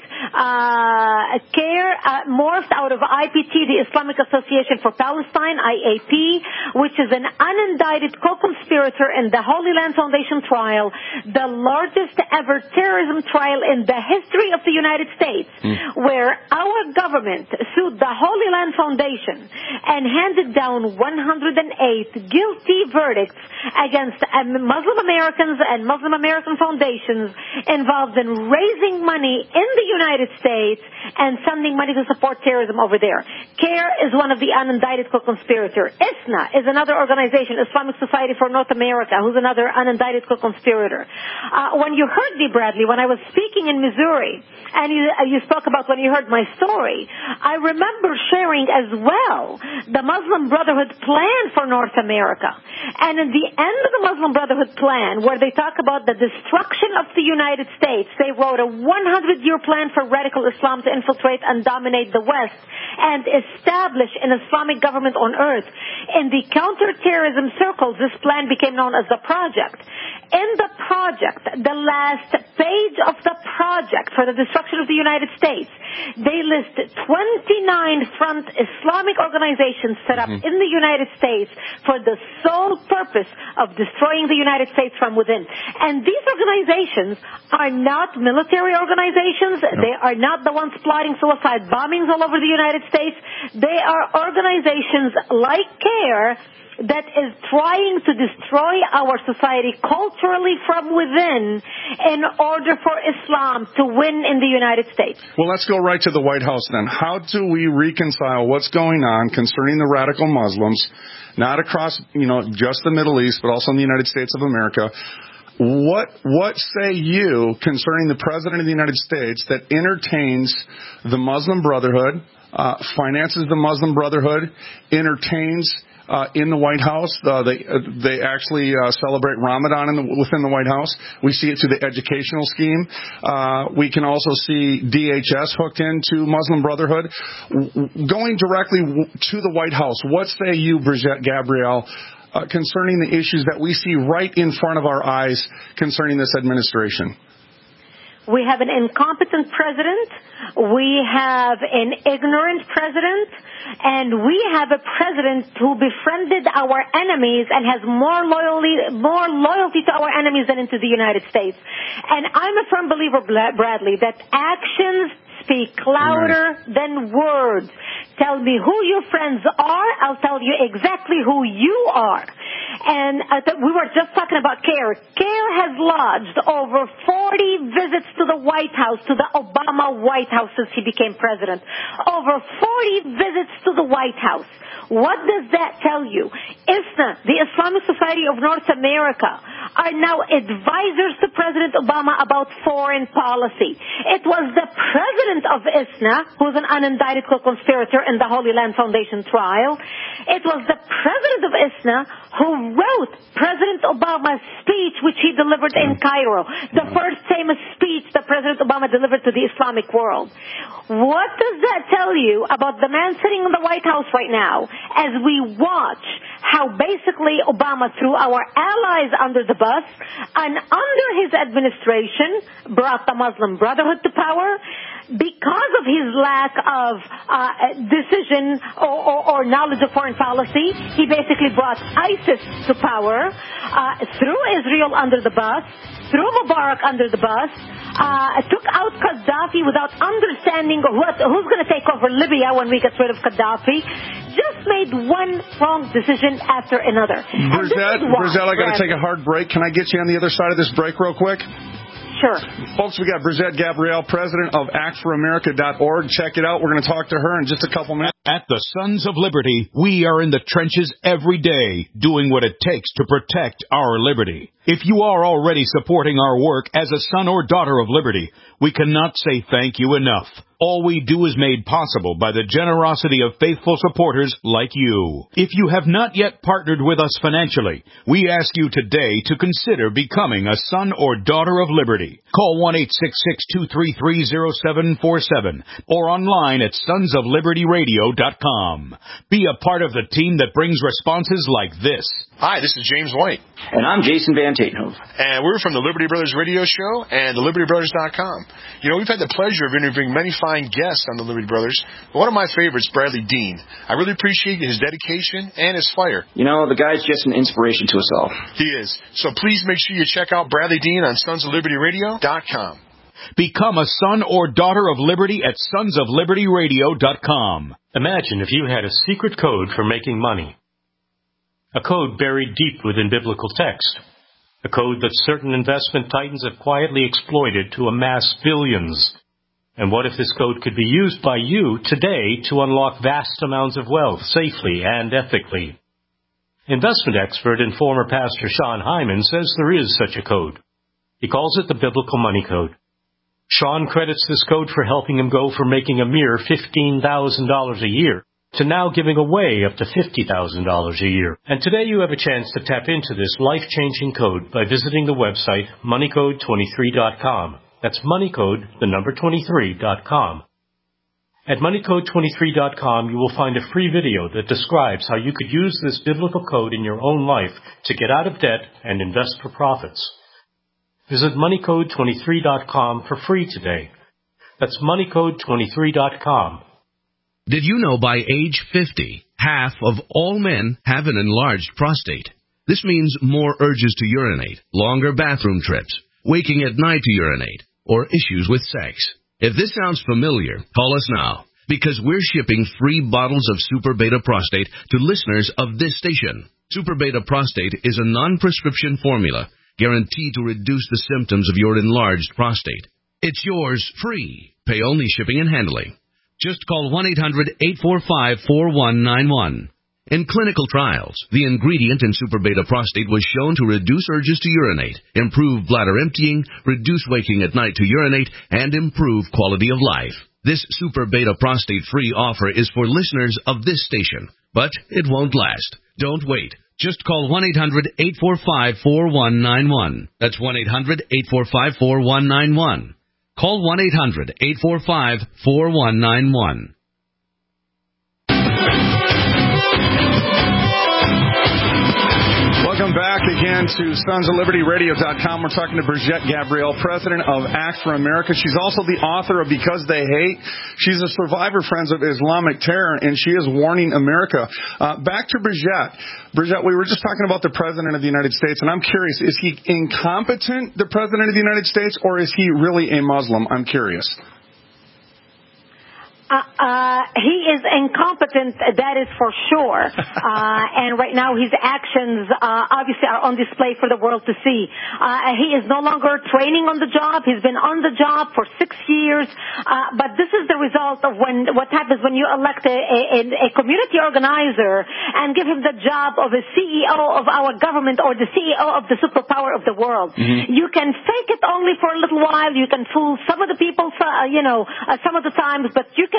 Uh, CAIR uh, morphed out of I P T, the Islamic Association for Palestine, I A P, which is an unindicted co-conspirator in the Holy Land Foundation trial, the largest ever terrorism trial in the history of the United States, mm. where our government sued the Holy Land Foundation and handed down one hundred eight guilty verdicts against Muslim Americans and Muslim American foundations involved in raising money in the United States and sending money to support terrorism over there. CAIR is one of the unindicted co-conspirators. I S N A is another organization, Islamic Society for North America, who's another unindicted co-conspirator. Uh, when you heard me, Bradley, when I was speaking in Missouri, and you, uh, you spoke about when you heard my story, I remember sharing as well the Muslim Brotherhood plan for North America. And in the end of the Muslim Brotherhood plan, where they talk about the destruction of the United States, they wrote a hundred year plan for radical Islam to infiltrate and dominate the West and establish an Islamic government on earth. In the counterterrorism circles, this plan became known as the Project. In the project, the last page of the project for the destruction of the United States, they list twenty-nine front Islamic organizations set up mm-hmm. in the United States for the sole purpose of destroying the United States from within. And these organizations are not military organizations. No. They are not the ones plotting suicide bombings all over the United States. They are organizations like CAIR that is trying to destroy our society culturally from within in order for Islam to win in the United States. Well, let's go right to the White House then. How do we reconcile what's going on concerning the radical Muslims, not across, you know, just the Middle East, but also in the United States of America? What what say you concerning the President of the United States that entertains the Muslim Brotherhood, uh, finances the Muslim Brotherhood, entertains Uh, in the White House? Uh, they uh, they actually uh, celebrate Ramadan in the, within the White House. We see it through the educational scheme. Uh, we can also see D H S hooked into Muslim Brotherhood. W- going directly w- to the White House, what say you, Brigitte Gabriel, uh, concerning the issues that we see right in front of our eyes concerning this administration? We have an incompetent president. We have an ignorant president. And we have a president who befriended our enemies and has more loyalty, more loyalty to our enemies than into the United States. And I'm a firm believer, Bradley, that actions speak louder right. than words. Tell me who your friends are. I'll tell you exactly who you are. And uh, th- we were just talking about CAIR. CAIR has lodged over forty visits to the White House, to the Obama White House since he became president. Over forty visits to the White House. What does that tell you? I S N A, the Islamic Society of North America, are now advisors to President Obama about foreign policy. It was the president of I S N A, who's an unindicted co-conspirator in the Holy Land Foundation trial. It was the president of I S N A who wrote President Obama's speech, which he delivered in Cairo, the first famous speech that President Obama delivered to the Islamic world. What does that tell you about the man sitting in the White House right now as we watch how basically Obama threw our allies under the bus and under his administration brought the Muslim Brotherhood to power, because of his lack of uh, decision or, or, or knowledge of foreign policy, he basically brought ISIS to power, uh, threw Israel under the bus, threw Mubarak under the bus, uh, took out Gaddafi without understanding what, who's going to take over Libya when we get rid of Gaddafi. Just made one wrong decision after another. Brizette, Brizette, I got to take a hard break. Can I get you on the other side of this break real quick? Sure. Folks, we got Brizette Gabrielle, president of act for america dot org. Check it out. We're going to talk to her in just a couple minutes. At the Sons of Liberty, we are in the trenches every day, doing what it takes to protect our liberty. If you are already supporting our work as a son or daughter of liberty, we cannot say thank you enough. All we do is made possible by the generosity of faithful supporters like you. If you have not yet partnered with us financially, we ask you today to consider becoming a son or daughter of liberty. Call one eight six six, two three three, zero seven four seven or online at sons of liberty radio dot com. Be a part of the team that brings responses like this. Hi, this is James White. And I'm Jason Van Tatenhove. And we're from the Liberty Brothers Radio Show and the liberty brothers dot com. You know, we've had the pleasure of interviewing many fine guests on the Liberty Brothers. But one of my favorites, Bradley Dean. I really appreciate his dedication and his fire. You know, the guy's just an inspiration to us all. He is. So please make sure you check out Bradley Dean on sons of liberty radio dot com. Become a son or daughter of liberty at sons of liberty radio dot com. Imagine if you had a secret code for making money. A code buried deep within biblical text. A code that certain investment titans have quietly exploited to amass billions. And what if this code could be used by you today to unlock vast amounts of wealth safely and ethically? Investment expert and former pastor Sean Hyman says there is such a code. He calls it the Biblical Money Code. Sean credits this code for helping him go from making a mere fifteen thousand dollars a year to now giving away up to fifty thousand dollars a year. And today you have a chance to tap into this life-changing code by visiting the website money code twenty-three dot com. That's moneycode, the number twenty-three dot com. At money code twenty-three dot com, you will find a free video that describes how you could use this biblical code in your own life to get out of debt and invest for profits. Visit money code twenty-three dot com for free today. That's money code twenty-three dot com. Did you know by age fifty, half of all men have an enlarged prostate? This means more urges to urinate, longer bathroom trips, waking at night to urinate, or issues with sex. If this sounds familiar, call us now, because we're shipping free bottles of Super Beta Prostate to listeners of this station. Super Beta Prostate is a non-prescription formula guaranteed to reduce the symptoms of your enlarged prostate. It's yours free. Pay only shipping and handling. Just call one eight hundred, eight four five, four one nine one. In clinical trials, the ingredient in Super Beta Prostate was shown to reduce urges to urinate, improve bladder emptying, reduce waking at night to urinate, and improve quality of life. This Super Beta Prostate free offer is for listeners of this station, but it won't last. Don't wait. Just call one eight hundred, eight four five, four one nine one. That's one eight hundred, eight four five, four one nine one. Call one eight hundred, eight four five, four one nine one. Welcome back again to sons of liberty radio dot com. We're talking to Brizette Gabrielle, president of Act for America. She's also the author of Because They Hate. She's a survivor, friends, of Islamic terror, and she is warning America. Uh, back to Brizette. Brizette, we were just talking about the president of the United States, and I'm curious, is he incompetent, the president of the United States, or is he really a Muslim? I'm curious. Uh, uh, he is incompetent, that is for sure. Uh, and right now his actions, uh, obviously are on display for the world to see. Uh, he is no longer training on the job. He's been on the job for six years. Uh, but this is the result of when, what happens when you elect a, a, a community organizer and give him the job of a C E O of our government or the C E O of the superpower of the world. Mm-hmm. You can fake it only for a little while. You can fool some of the people, uh, you know, uh, some of the times, but you can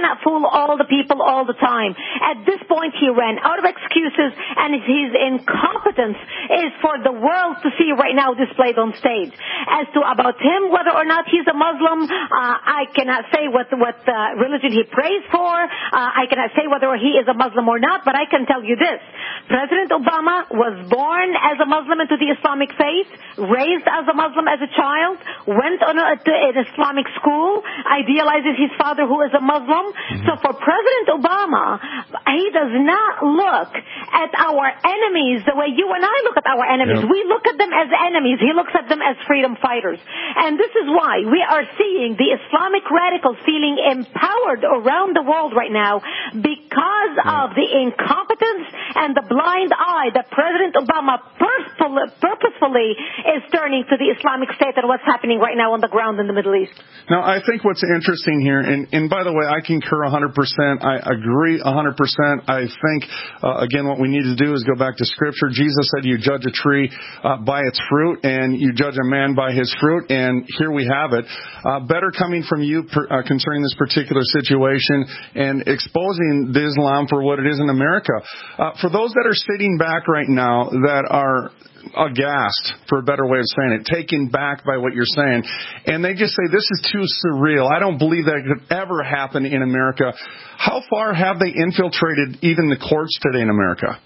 cannot fool all the people all the time. At this point, he ran out of excuses, and his incompetence is for the world to see right now displayed on stage. As to about him, whether or not he's a Muslim, uh, I cannot say what what uh, religion he prays for. Uh, I cannot say whether he is a Muslim or not, but I can tell you this. President Obama was born as a Muslim into the Islamic faith, raised as a Muslim as a child, went on a, to an Islamic school, idealizes his father who is a Muslim. Mm-hmm. So for President Obama, he does not look at our enemies the way you and I look at our enemies. Yep. We look at them as enemies. He looks at them as freedom fighters. And this is why we are seeing the Islamic radicals feeling empowered around the world right now because yep. of the incompetence and the blind eye that President Obama purposefully is turning to the Islamic State and what's happening right now on the ground in the Middle East. Now, I think what's interesting here, and, and by the way, I concur one hundred percent. I agree one hundred percent. I think, uh, again, what we need to do is go back to Scripture. Jesus said you judge a tree uh, by its fruit, and you judge a man by his fruit, and here we have it. Uh, better coming from you per, uh, concerning this particular situation and exposing the Islam for what it is in America. Uh, for those that are sitting back right now that are aghast, for a better way of saying it, taken back by what you're saying, and they just say, this is too surreal. I don't believe that could ever happen in America. How far have they infiltrated even the courts today in America?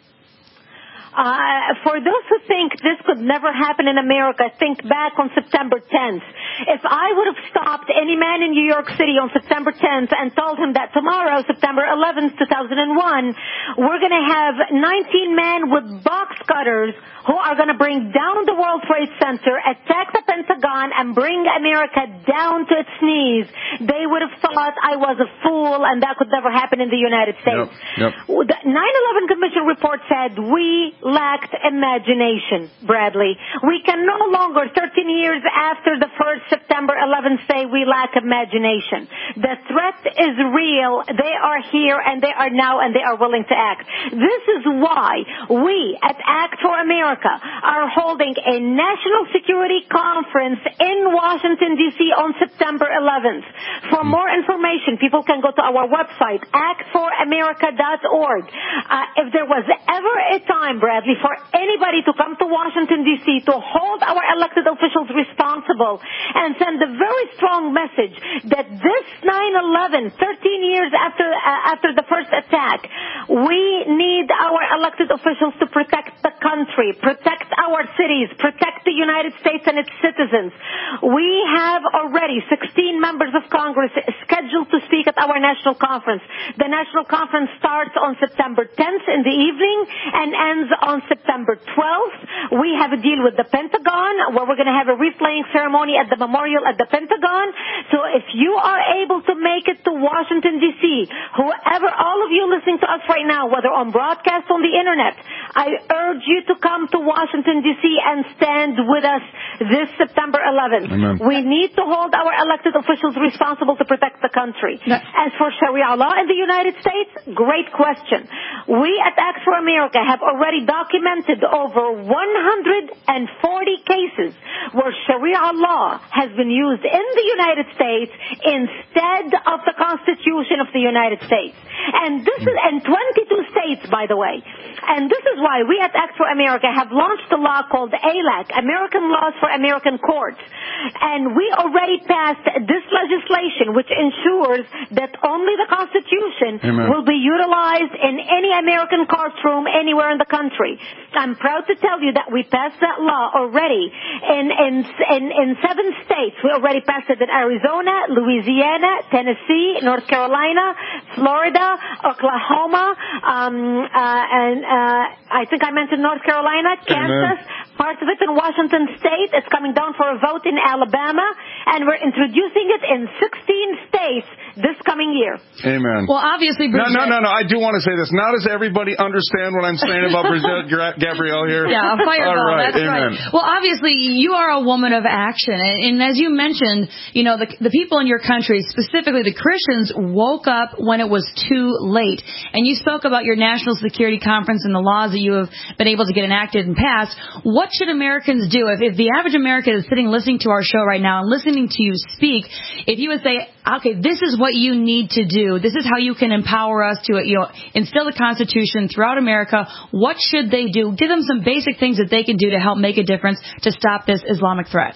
Uh, for those who think this could never happen in America, think back on September tenth. If I would have stopped any man in New York City on September tenth and told him that tomorrow, September eleventh, two thousand one, we're going to have nineteen men with box cutters who are going to bring down the World Trade Center, attack the Pentagon, and bring America down to its knees, they would have thought I was a fool and that could never happen in the United States. Yep, yep. The nine eleven Commission report said we lacked imagination, Bradley. We can no longer, thirteen years after the first September eleventh, say we lack imagination. The threat is real. They are here, and they are now, and they are willing to act. This is why we at Act for America are holding a national security conference in Washington, D C on September eleventh. For more information, people can go to our website, act for america dot org. Uh, if there was ever a time, Bradley, for anybody to come to Washington, D C to hold our elected officials responsible and send a very strong message that this nine eleven, thirteen years after uh, after the first attack, we need our elected officials to protect the country, protect our cities, protect the United States and its citizens. We have already sixteen members of Congress scheduled to speak at our national conference. The national conference starts on September tenth in the evening and ends on September twelfth. We have a deal with the Pentagon where we're going to have a replaying ceremony at the memorial at the Pentagon. So if you are able to make it to Washington, D C, whoever, all of you listening to us right now, whether on broadcast on the internet, I urge you to come to Washington, D C and stand with us this September eleventh. Amen. We need to hold our elected officials responsible to protect the country. As for Sharia law in the United States, great question. We at Act for America have already documented over one hundred forty cases where Sharia law has been used in the United States instead of the Constitution of the United States. And this is in twenty-two states, by the way. And this is why we at Act for America have launched a law called A L A C, American Laws for American Courts. And we already passed this legislation which ensures that only the Constitution Amen. Will be utilized in any American courtroom anywhere in the country. I'm proud to tell you that we passed that law already in, in, in, in seven states. We already passed it in Arizona, Louisiana, Tennessee, North Carolina, Florida, Oklahoma, um, uh, and uh, I think I mentioned North Carolina, Kansas, Amen. Parts of it in Washington State. It's coming down for a vote in Alabama, and we're introducing it in sixteen states this coming year. Amen. Well, obviously, Bridget. No, no, no, no. I do want to say this. Now does everybody understand what I'm saying about Bridget Gabrielle here? Yeah, fireball. All right. That's Amen. right. Well, obviously, you are a woman of action, and, and as you mentioned, you know, the, the people in your country, specifically the Christians, woke up when it was too late. And you spoke about your national security conference and the laws that you have been able to get enacted and passed. What should Americans do if, if the average American is sitting listening to our show right now and listening to you speak? If you would say, okay, this is what what you need to do. This is how you can empower us to, you know, instill the Constitution throughout America. What should they do? Give them some basic things that they can do to help make a difference to stop this Islamic threat.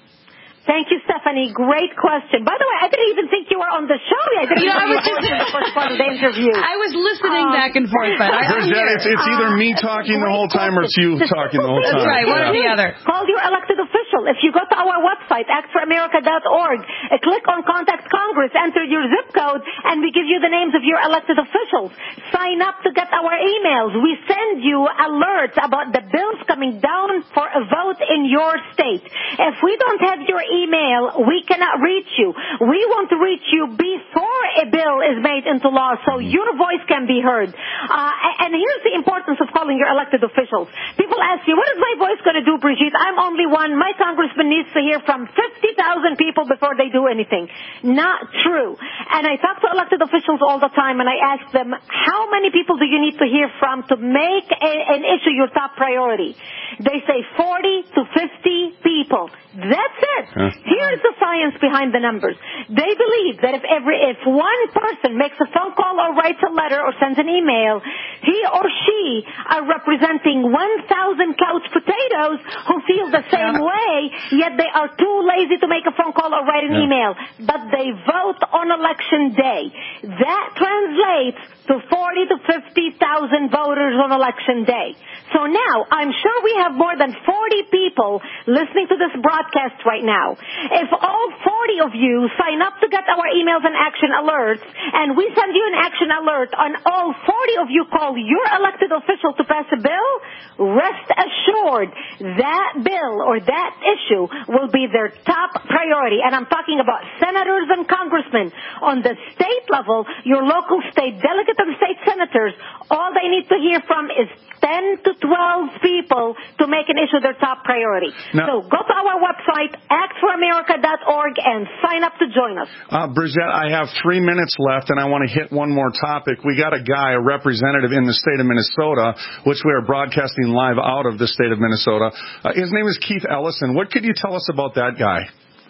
Thank you, Stephanie. Great question. By the way, I didn't even think you were on the show. I didn't you know, even I was just in the first part of the interview. I was listening um, back and forth, but I Bridget, it's, it's either me talking uh, the whole time or it's you talking the whole time. That's right, one yeah. or the other. Call your elected official. If you go to our website, act for america dot org, uh, click on Contact Congress, enter your zip code, and we give you the names of your elected officials. Sign up to get our emails. We send you alerts about the bills coming down for a vote in your state. If we don't have your email, we cannot reach you. We want to reach you before a bill is made into law so your voice can be heard. Uh, and here's the importance of calling your elected officials. People ask you, what is my voice going to do, Brigitte? I'm only one. My congressman needs to hear from fifty thousand people before they do anything. Not true. And I talk to elected officials all the time, and I ask them, how many people do you need to hear from to make a, an issue your top priority? They say forty to fifty people. That's it. Huh? Here's the science behind the numbers. They believe that if every if one person makes a phone call or writes a letter or sends an email, he or she are representing one thousand couch potatoes who feel the same yeah. way, yet they are too lazy to make a phone call or write an yeah. email. But they vote on election day. That translates to forty to fifty thousand voters on election day. So now, I'm sure we have more than forty people listening to this broadcast right now. If all forty of you sign up to get our emails and action alerts, and we send you an action alert, and all forty of you call your elected official to pass a bill, rest assured that bill or that issue will be their top priority. And I'm talking about senators and congressmen. On the state level, your local state delegate and state senators, all they need to hear from is ten to twelve people to make an issue their top priority. Now, so go to our website, act for america dot org, and sign up to join us. Uh, Bridget, I have three minutes left, and I want to hit one more topic. We got a guy, a representative in the state of Minnesota, which we are broadcasting live out of the state of Minnesota. Uh, his name is Keith Ellison. What could you tell us about that guy?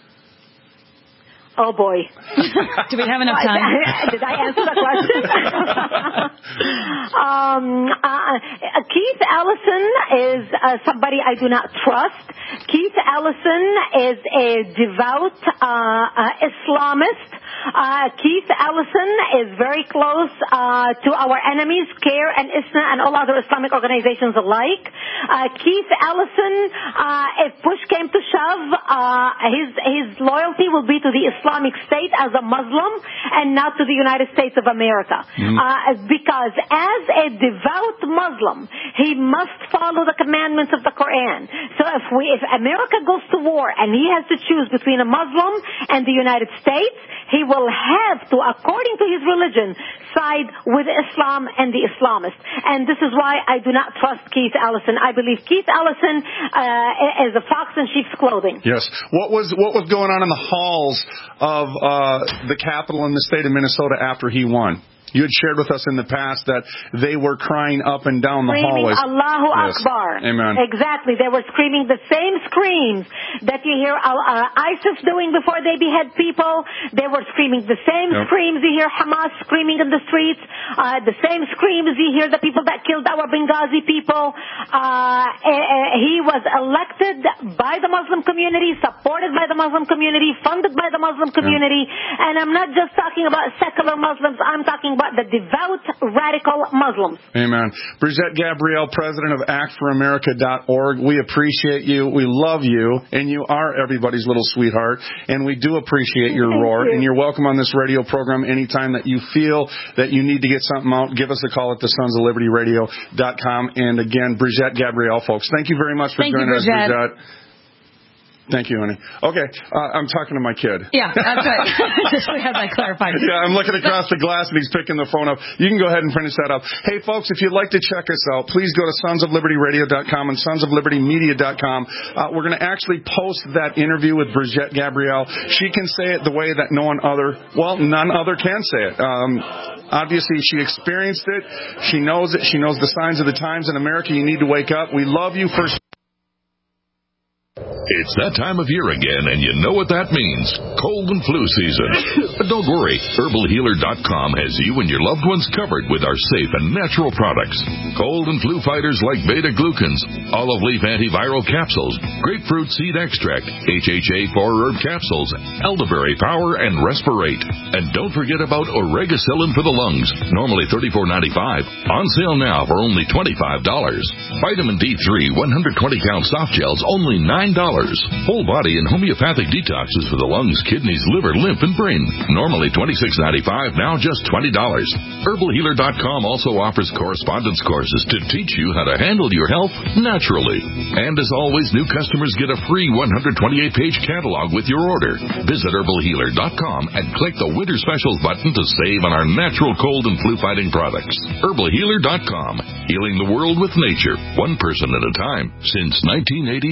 Oh, boy. Do we have enough time? Did I answer the question? um, uh, Keith Ellison is uh, somebody I do not trust. Keith Ellison is a devout uh, uh, Islamist. Uh, Keith Ellison is very close uh, to our enemies, CARE and ISNA and all other Islamic organizations alike. Uh, Keith Ellison, uh, if push came to shove, uh, his his loyalty will be to the Islamic State as a Muslim and not to the United States of America. Mm-hmm. Uh, because as a devout Muslim, he must follow the commandments of the Quran. So if we, if America goes to war and he has to choose between a Muslim and the United States, he will have to, according to his religion, side with Islam and the Islamists. And this is why I do not trust Keith Ellison. I believe Keith Ellison uh, is a fox in sheep's clothing. Yes. What was what was going on in the halls of uh, the Capitol in the state of Minnesota after he won? You had shared with us in the past that they were crying up and down the screaming hallways. Allahu yes. Akbar. Amen. Exactly. They were screaming the same screams that you hear uh, ISIS doing before they behead people. They were screaming the same yep. screams you hear Hamas screaming in the streets. Uh, the same screams you hear the people that killed our Benghazi people. Uh, he was elected by the Muslim community, supported by the Muslim community, funded by the Muslim community. Yep. And I'm not just talking about secular Muslims. I'm talking about the devout, radical Muslims. Amen. Bridget Gabriel, president of act for america dot org. We appreciate you. We love you. And you are everybody's little sweetheart. And we do appreciate your Thank roar. You. And you're welcome on this radio program anytime that you feel that you need to get something out. Give us a call at the sons of liberty radio dot com. And again, Bridget Gabriel, folks, thank you very much for thank joining you, us, Bridget. Thank you, honey. Okay, uh, I'm talking to my kid. Yeah, that's right. Just we have that clarified. Yeah, I'm looking across the glass and he's picking the phone up. You can go ahead and finish that up. Hey, folks, if you'd like to check us out, please go to sons of liberty radio dot com and sons of liberty media dot com. Uh, we're going to actually post that interview with Bridget Gabriel. She can say it the way that no one other, well, none other can say it. Um, obviously, she experienced it. She knows it. She knows the signs of the times in America. You need to wake up. We love you. First. It's that time of year again, and you know what that means. Cold and flu season. But don't worry. Herbal Healer dot com has you and your loved ones covered with our safe and natural products. Cold and flu fighters like beta-glucans, olive leaf antiviral capsules, grapefruit seed extract, H H A four herb capsules, elderberry power, and Respirate. And don't forget about Oregacillin for the lungs, normally thirty-four ninety-five, on sale now for only twenty-five dollars. Vitamin D three one hundred twenty count soft gels, only nine dollars. Whole body and homeopathic detoxes for the lungs, kidneys, liver, lymph, and brain. Normally twenty-six ninety-five, now just twenty dollars. Herbal Healer dot com also offers correspondence courses to teach you how to handle your health naturally. And as always, new customers get a free one hundred twenty-eight page catalog with your order. Visit Herbal Healer dot com and click the Winter Specials button to save on our natural cold and flu fighting products. Herbal Healer dot com, healing the world with nature, one person at a time, since nineteen eighty-six.